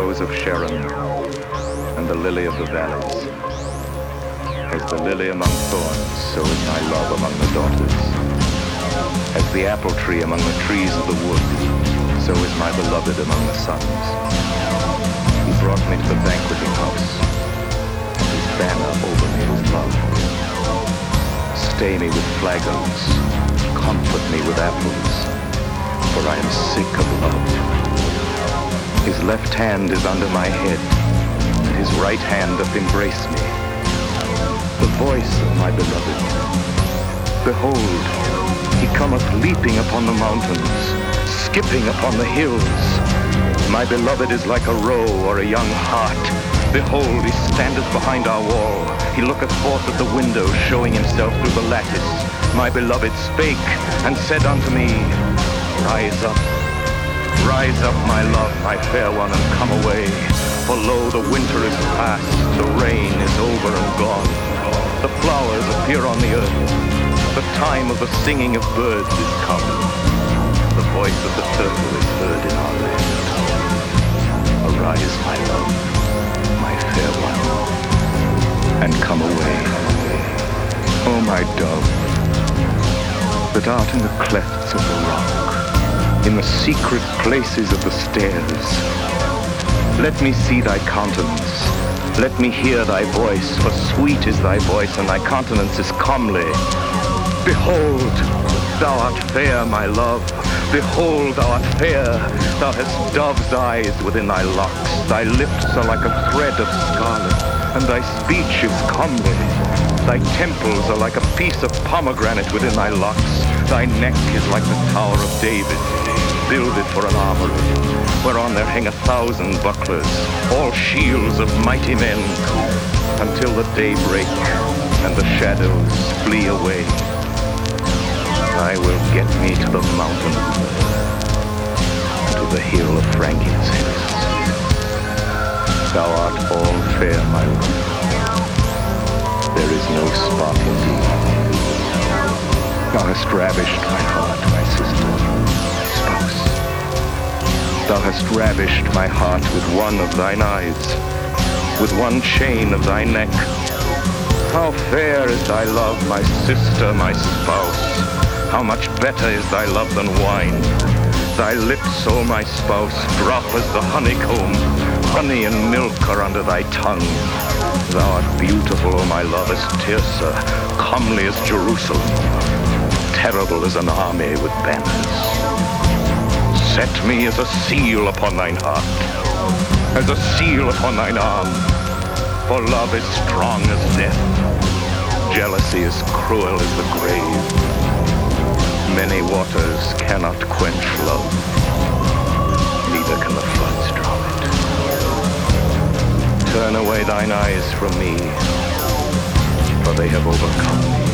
rose of Sharon and the lily of the valleys. As the lily among thorns, so is my love among the daughters. As the apple tree among the trees of the wood, so is my beloved among the sons. He brought me to the banqueting house, and his banner over me was love. Stay me with flagons, comfort me with apples, for I am sick of love. His left hand is under my head, and his right hand doth embrace me. The voice of my beloved. Behold, he cometh leaping upon the mountains, skipping upon the hills. My beloved is like a roe or a young hart. Behold, he standeth behind our wall. He looketh forth at the window, showing himself through the lattice. My beloved spake and said unto me, Rise up, my love, my fair one, and come away. For lo, the winter is past, the rain is over and gone. The flowers appear on the earth. The time of the singing of birds is come. The voice of the turtle is heard in our land. Arise, my love, my fair one, and come away. O my dove, that art in the clefts of the rock, in the secret places of the stairs, let me see thy countenance. Let me hear thy voice, for sweet is thy voice, and thy countenance is comely. Behold, thou art fair, my love. Behold, thou art fair. Thou hast dove's eyes within thy locks. Thy lips are like a thread of scarlet, and thy speech is comely. Thy temples are like a piece of pomegranate within thy locks. Thy neck is like the Tower of David, builded for an armory, whereon there hang 1,000 bucklers, all shields of mighty men, until the day break and the shadows flee away. I will get me to the mountain, to the hill of frankincense. Thou art all fair, my love. There is no spot in thee. Thou hast ravished my heart, my sister, my spouse. Thou hast ravished my heart with one of thine eyes, with one chain of thy neck. How fair is thy love, my sister, my spouse. How much better is thy love than wine. Thy lips, O my spouse, drop as the honeycomb. Honey and milk are under thy tongue. Thou art beautiful, O my love, as Tirzah, comely as Jerusalem, terrible as an army with banners. Set me as a seal upon thine heart, as a seal upon thine arm, for love is strong as death, jealousy is cruel as the grave. Many waters cannot quench love, neither can the floods drown it. Turn away thine eyes from me, for they have overcome me.